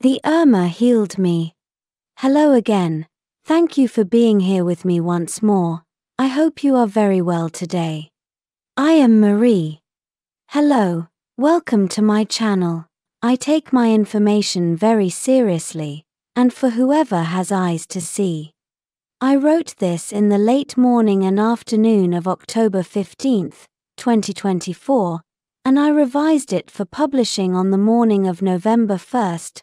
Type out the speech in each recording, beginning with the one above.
The Irma healed me. Hello again. Thank you for being here with me once more. I hope you are very well today. I am Marie. Hello, welcome to my channel. I take my information very seriously, and for whoever has eyes to see. I wrote this in the late morning and afternoon of October 15th, 2024, and I revised it for publishing on the morning of November 1st,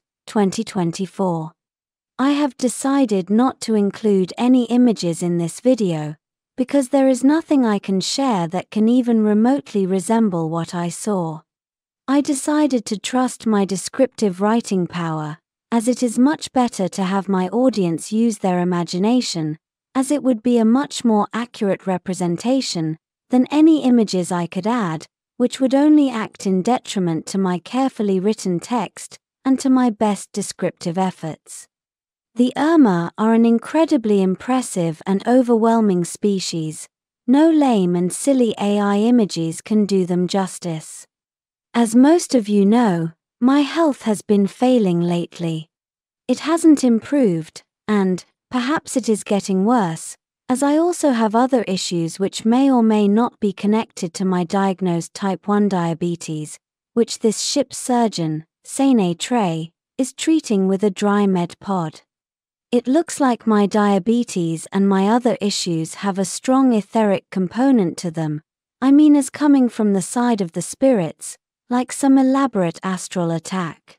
2024. I have decided not to include any images in this video, because there is nothing I can share that can even remotely resemble what I saw. I decided to trust my descriptive writing power, as it is much better to have my audience use their imagination, as it would be a much more accurate representation than any images I could add, which would only act in detriment to my carefully written text and to my best descriptive efforts. The Irma are an incredibly impressive and overwhelming species. No lame and silly AI images can do them justice. As most of you know, my health has been failing lately. It hasn't improved, and perhaps it is getting worse, as I also have other issues which may or may not be connected to my diagnosed type 1 diabetes, which this ship's surgeon, Sane Trey, is treating with a dry med pod. It looks like my diabetes and my other issues have a strong etheric component to them, I mean as coming from the side of the spirits, like some elaborate astral attack.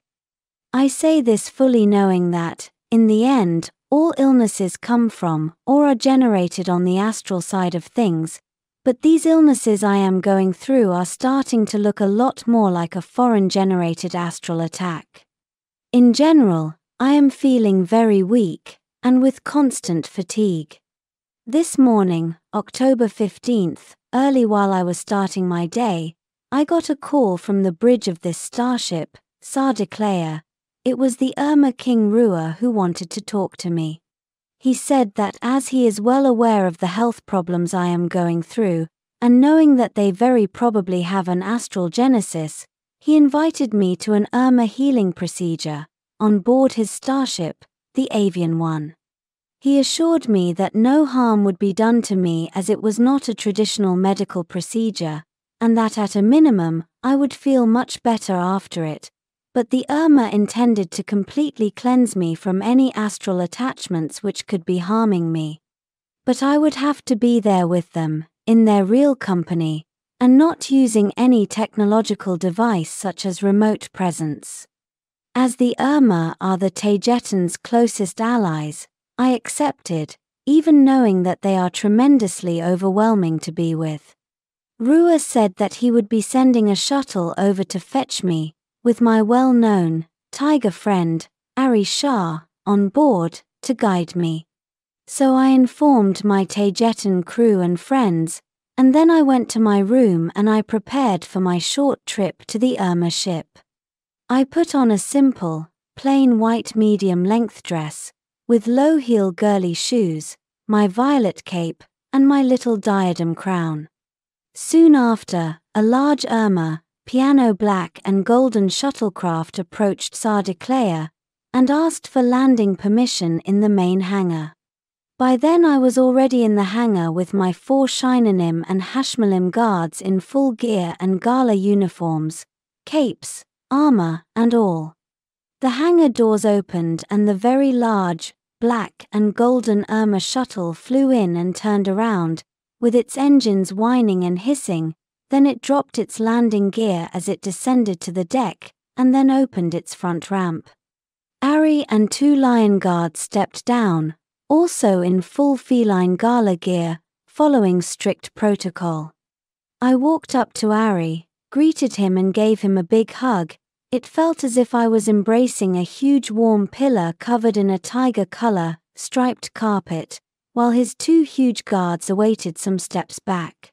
I say this fully knowing that, in the end, all illnesses come from or are generated on the astral side of things, but these illnesses I am going through are starting to look a lot more like a foreign-generated astral attack. In general, I am feeling very weak, and with constant fatigue. This morning, October 15th, early while I was starting my day, I got a call from the bridge of this starship, Sardiclea. It was the Irma King Rua who wanted to talk to me. He said that as he is well aware of the health problems I am going through, and knowing that they very probably have an astral genesis, he invited me to an Irma healing procedure on board his starship, the Avian One. He assured me that no harm would be done to me as it was not a traditional medical procedure, and that at a minimum, I would feel much better after it, but the Irma intended to completely cleanse me from any astral attachments which could be harming me. But I would have to be there with them, in their real company, and not using any technological device such as remote presence. As the Irma are the Taygeta's closest allies, I accepted, even knowing that they are tremendously overwhelming to be with. Rua said that he would be sending a shuttle over to fetch me, with my well-known, tiger friend, Ari Shah, on board, to guide me. So I informed my Taygetan crew and friends, and then I went to my room and I prepared for my short trip to the Irma ship. I put on a simple, plain white medium-length dress, with low-heel girly shoes, my violet cape, and my little diadem crown. Soon after, a large Irma, piano black and golden shuttlecraft approached Sardiclea, and asked for landing permission in the main hangar. By then I was already in the hangar with my 4 Shinanim and Hashmalim guards in full gear and gala uniforms, capes, armor, and all. The hangar doors opened and the very large, black and golden Irma shuttle flew in and turned around, with its engines whining and hissing. Then it dropped its landing gear as it descended to the deck, and then opened its front ramp. Ari and 2 lion guards stepped down, also in full feline gala gear, following strict protocol. I walked up to Ari, greeted him and gave him a big hug. It felt as if I was embracing a huge warm pillar covered in a tiger color, striped carpet, while his 2 huge guards awaited some steps back.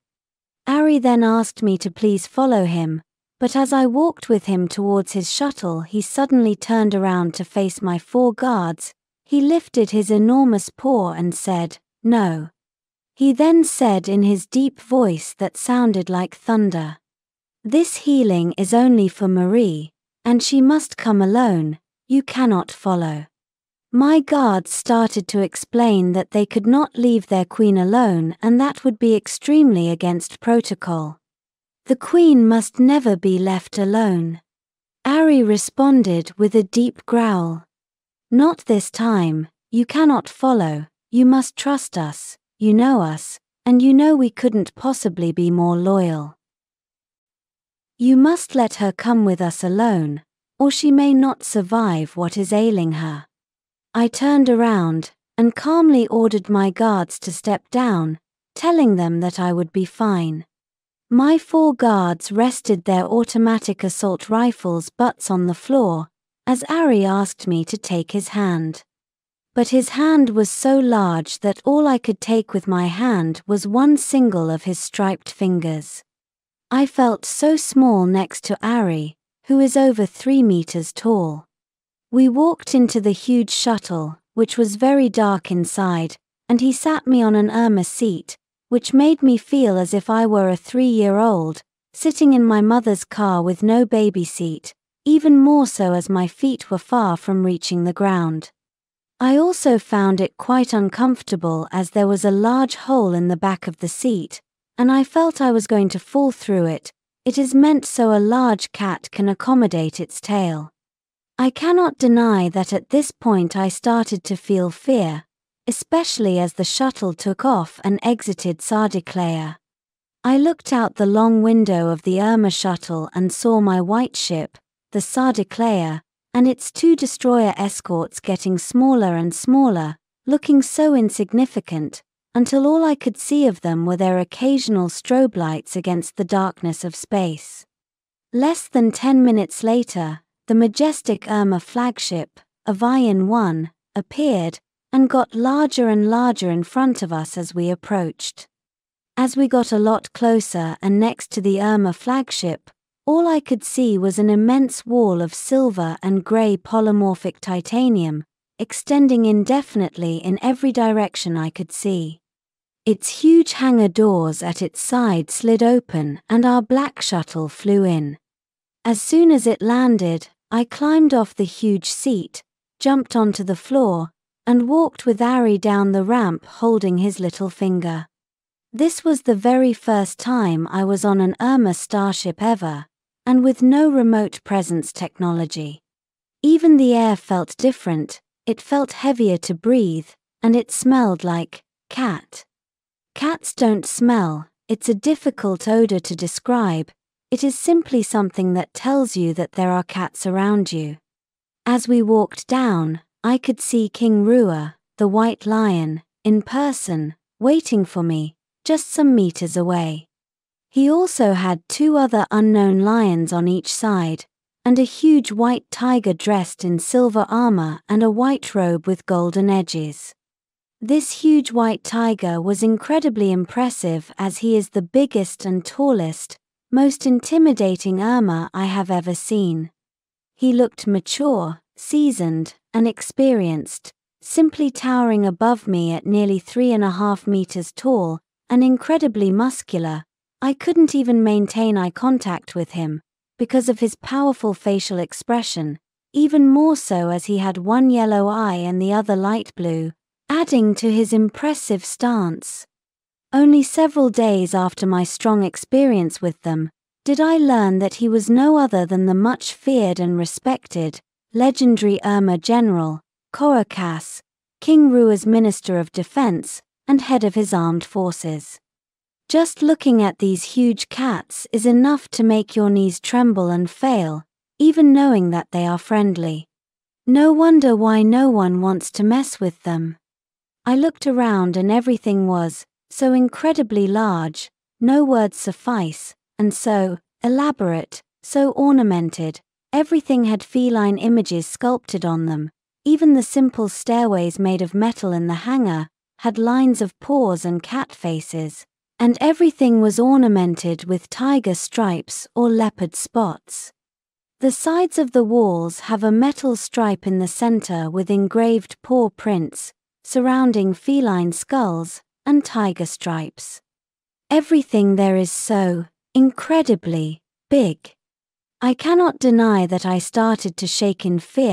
Ari then asked me to please follow him, but as I walked with him towards his shuttle he suddenly turned around to face my 4 guards. He lifted his enormous paw and said, "No." He then said in his deep voice that sounded like thunder, "This healing is only for Marie, and she must come alone. You cannot follow." My guards started to explain that they could not leave their queen alone and that would be extremely against protocol. The queen must never be left alone. Ari responded with a deep growl. "Not this time, you cannot follow, you must trust us, you know us, and you know we couldn't possibly be more loyal. You must let her come with us alone, or she may not survive what is ailing her." I turned around, and calmly ordered my guards to step down, telling them that I would be fine. My 4 guards rested their automatic assault rifles butts on the floor, as Ari asked me to take his hand. But his hand was so large that all I could take with my hand was one single of his striped fingers. I felt so small next to Ari, who is over 3 meters tall. We walked into the huge shuttle, which was very dark inside, and he sat me on an Irma seat, which made me feel as if I were a 3-year-old, sitting in my mother's car with no baby seat, even more so as my feet were far from reaching the ground. I also found it quite uncomfortable as there was a large hole in the back of the seat, and I felt I was going to fall through it. It is meant so a large cat can accommodate its tail. I cannot deny that at this point I started to feel fear, especially as the shuttle took off and exited Sardiklea. I looked out the long window of the Irma shuttle and saw my white ship, the Sardiklea, and its 2 destroyer escorts getting smaller and smaller, looking so insignificant, until all I could see of them were their occasional strobe lights against the darkness of space. Less than 10 minutes later, the majestic Irma flagship, Avian 1, appeared, and got larger and larger in front of us as we approached. As we got a lot closer and next to the Irma flagship, all I could see was an immense wall of silver and grey polymorphic titanium, extending indefinitely in every direction I could see. Its huge hangar doors at its side slid open and our black shuttle flew in. As soon as it landed, I climbed off the huge seat, jumped onto the floor, and walked with Ari down the ramp holding his little finger. This was the very first time I was on an Irma starship ever, and with no remote presence technology. Even the air felt different, it felt heavier to breathe, and it smelled like cat. Cats don't smell, it's a difficult odor to describe. It is simply something that tells you that there are cats around you. As we walked down, I could see King Rua, the white lion, in person, waiting for me, just some meters away. He also had 2 other unknown lions on each side, and a huge white tiger dressed in silver armor and a white robe with golden edges. This huge white tiger was incredibly impressive as he is the biggest and tallest, most intimidating Irma I have ever seen. He looked mature, seasoned, and experienced, simply towering above me at nearly 3.5 meters tall, and incredibly muscular. I couldn't even maintain eye contact with him, because of his powerful facial expression, even more so as he had one yellow eye and the other light blue, adding to his impressive stance. Only several days after my strong experience with them, did I learn that he was no other than the much feared and respected, legendary Irma General, Koakas, King Rua's Minister of Defense, and head of his armed forces. Just looking at these huge cats is enough to make your knees tremble and fail, even knowing that they are friendly. No wonder why no one wants to mess with them. I looked around and everything was so incredibly large, no words suffice, and so elaborate, so ornamented. Everything had feline images sculpted on them. Even the simple stairways made of metal in the hangar had lines of paws and cat faces, and everything was ornamented with tiger stripes or leopard spots. The sides of the walls have a metal stripe in the center with engraved paw prints, surrounding feline skulls and tiger stripes. Everything there is so incredibly big. I cannot deny that I started to shake in fear,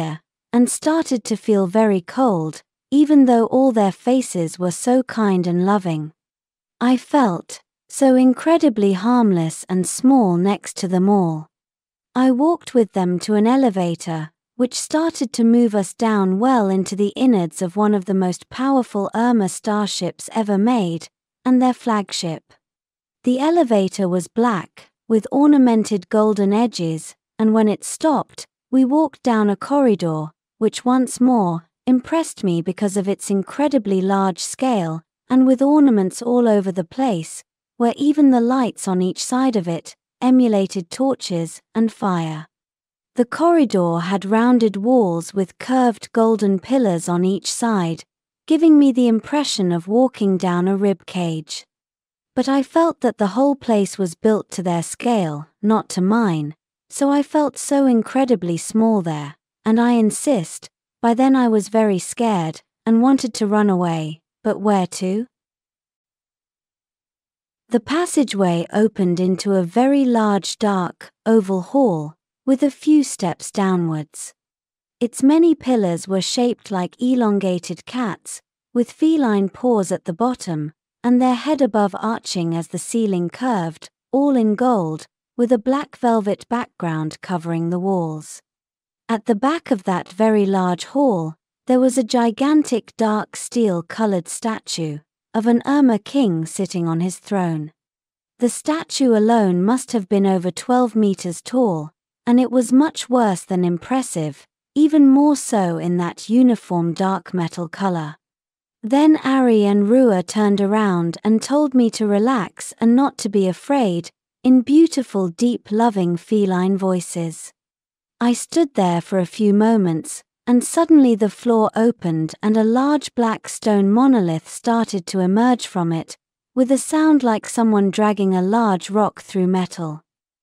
and started to feel very cold, even though all their faces were so kind and loving. I felt so incredibly harmless and small next to them all. I walked with them to an elevator, which started to move us down well into the innards of one of the most powerful Irma starships ever made, and their flagship. The elevator was black, with ornamented golden edges, and when it stopped, we walked down a corridor, which once more impressed me because of its incredibly large scale, and with ornaments all over the place, where even the lights on each side of it emulated torches and fire. The corridor had rounded walls with curved golden pillars on each side, giving me the impression of walking down a rib cage. But I felt that the whole place was built to their scale, not to mine, so I felt so incredibly small there, and I insist, by then I was very scared, and wanted to run away, but where to? The passageway opened into a very large dark, oval hall, with a few steps downwards. Its many pillars were shaped like elongated cats, with feline paws at the bottom, and their head above arching as the ceiling curved, all in gold, with a black velvet background covering the walls. At the back of that very large hall, there was a gigantic dark steel-colored statue of an Irma king sitting on his throne. The statue alone must have been over 12 meters tall, and it was much worse than impressive, even more so in that uniform dark metal color. Then Ari and Rua turned around and told me to relax and not to be afraid, in beautiful deep loving feline voices. I stood there for a few moments, and suddenly the floor opened and a large black stone monolith started to emerge from it, with a sound like someone dragging a large rock through metal.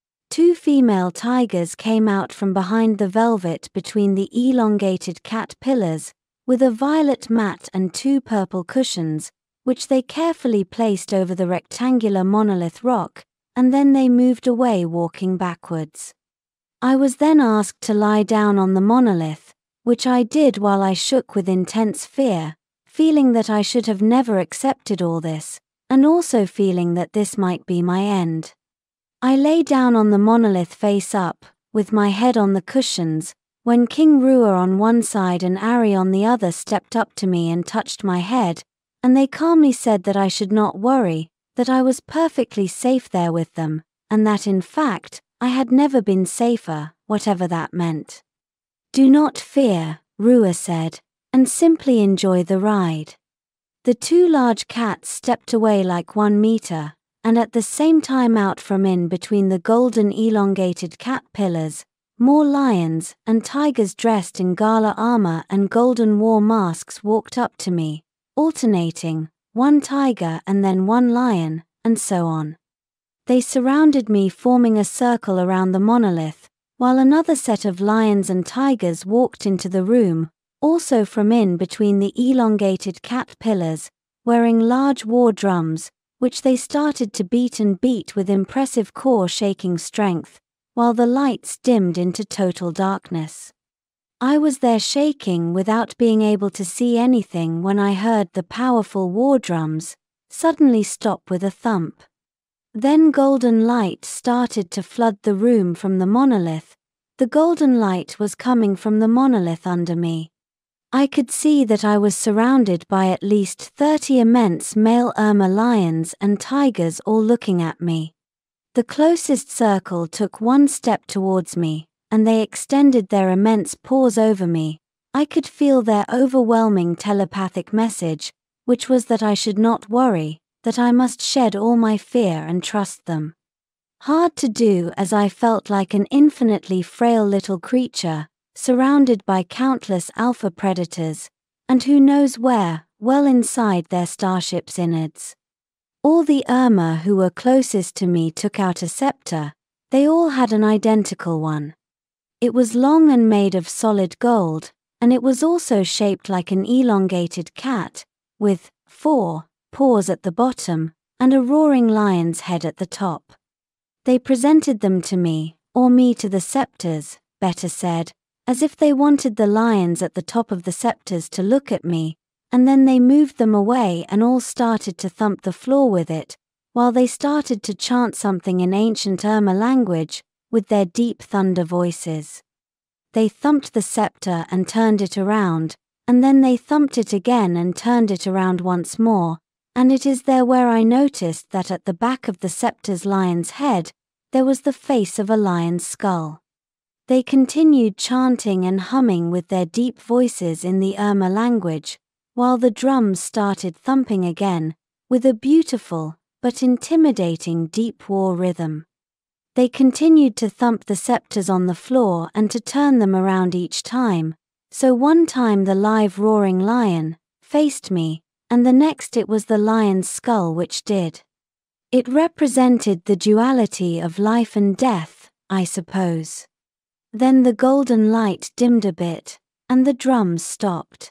2 female tigers came out from behind the velvet between the elongated cat pillars, with a violet mat and 2 purple cushions, which they carefully placed over the rectangular monolith rock, and then they moved away walking backwards. I was then asked to lie down on the monolith, which I did while I shook with intense fear, feeling that I should have never accepted all this, and also feeling that this might be my end. I lay down on the monolith face up, with my head on the cushions, when King Rua on one side and Ari on the other stepped up to me and touched my head, and they calmly said that I should not worry, that I was perfectly safe there with them, and that in fact, I had never been safer, whatever that meant. "Do not fear," Rua said, "and simply enjoy the ride." The 2 large cats stepped away like 1 meter, and at the same time out from in between the golden elongated cat pillars, more lions and tigers dressed in gala armor and golden war masks walked up to me, alternating, 1 tiger and then 1 lion, and so on. They surrounded me, forming a circle around the monolith, while another set of lions and tigers walked into the room, also from in between the elongated cat pillars, wearing large war drums, which they started to beat and beat with impressive core-shaking strength, while the lights dimmed into total darkness. I was there shaking without being able to see anything when I heard the powerful war drums suddenly stop with a thump. Then golden light started to flood the room from the monolith. The golden light was coming from the monolith under me. I could see that I was surrounded by at least 30 immense male Irma lions and tigers all looking at me. The closest circle took 1 step towards me, and they extended their immense paws over me. I could feel their overwhelming telepathic message, which was that I should not worry, that I must shed all my fear and trust them. Hard to do, as I felt like an infinitely frail little creature, surrounded by countless alpha predators, and who knows where, well inside their starship's innards. All the Irma who were closest to me took out a scepter. They all had an identical one. It was long and made of solid gold, and it was also shaped like an elongated cat, with 4 paws at the bottom and a roaring lion's head at the top. They presented them to me, or me to the scepters, better said, as if they wanted the lions at the top of the scepters to look at me, and then they moved them away and all started to thump the floor with it, while they started to chant something in ancient Irma language with their deep thunder voices. They thumped the scepter and turned it around, and then they thumped it again and turned it around once more, and it is there where I noticed that at the back of the scepter's lion's head, there was the face of a lion's skull. They continued chanting and humming with their deep voices in the Irma language, while the drums started thumping again, with a beautiful, but intimidating deep war rhythm. They continued to thump the scepters on the floor and to turn them around each time, so one time the live roaring lion faced me, and the next it was the lion's skull which did. It represented the duality of life and death, I suppose. Then the golden light dimmed a bit, and the drums stopped.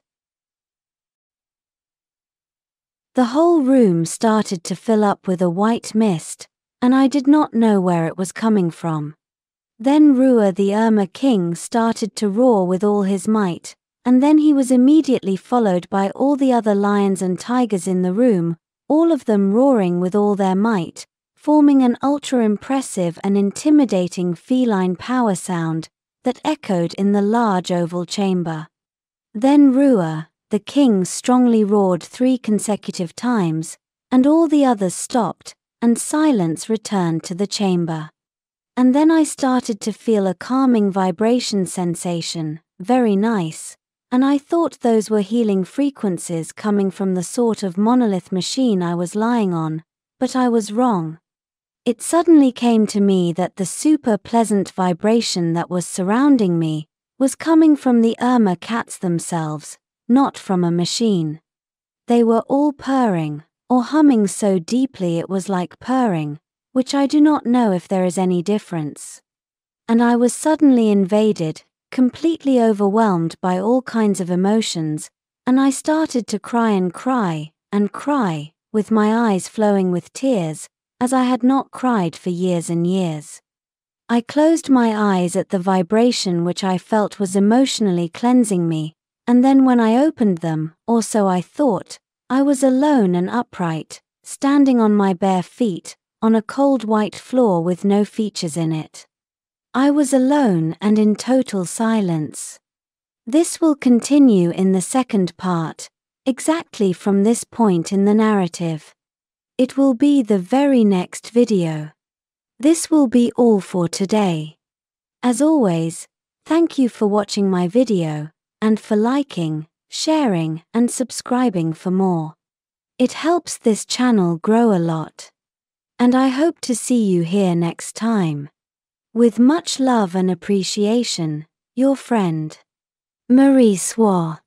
The whole room started to fill up with a white mist, and I did not know where it was coming from. Then Rua the Irma king started to roar with all his might, and then he was immediately followed by all the other lions and tigers in the room, all of them roaring with all their might, forming an ultra-impressive and intimidating feline power sound that echoed in the large oval chamber. Then Rua, the king, strongly roared 3 consecutive times, and all the others stopped, and silence returned to the chamber. And then I started to feel a calming vibration sensation, very nice, and I thought those were healing frequencies coming from the sort of monolith machine I was lying on, but I was wrong. It suddenly came to me that the super pleasant vibration that was surrounding me was coming from the Irma cats themselves, not from a machine. They were all purring, or humming so deeply it was like purring, which I do not know if there is any difference. And I was suddenly invaded, completely overwhelmed by all kinds of emotions, and I started to cry and cry, and cry, with my eyes flowing with tears, as I had not cried for years and years. I closed my eyes at the vibration which I felt was emotionally cleansing me, and then when I opened them, or so I thought, I was alone and upright, standing on my bare feet, on a cold white floor with no features in it. I was alone and in total silence. This will continue in the second part, exactly from this point in the narrative. It will be the very next video. This will be all for today. As always, thank you for watching my video, and for liking, sharing, and subscribing for more. It helps this channel grow a lot. And I hope to see you here next time. With much love and appreciation, your friend, Marie Soir.